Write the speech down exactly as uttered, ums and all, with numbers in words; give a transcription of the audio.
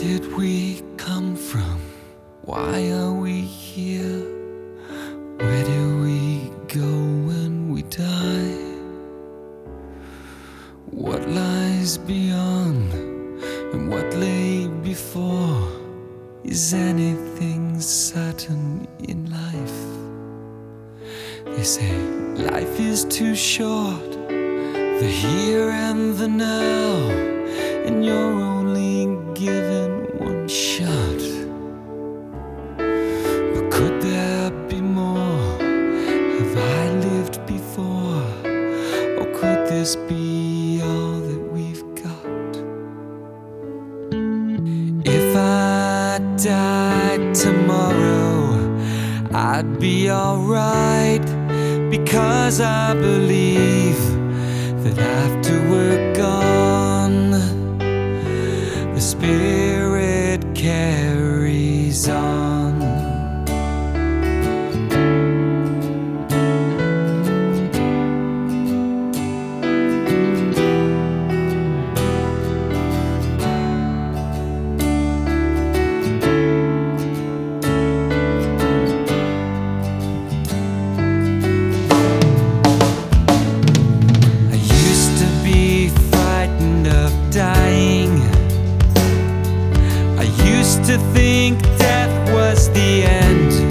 did we come from? Why are we here? Where do we go when we die? What lies beyond and what lay before? Is anything certain in life? They say life is too short, the here and the now, and you're only given one shot. But could there be more? Have I lived before? Or could this be all that we've got? If I died tomorrow, I'd be alright, because I believe that after we're gone, the spirit carries on. Dying, I used to think death was the end.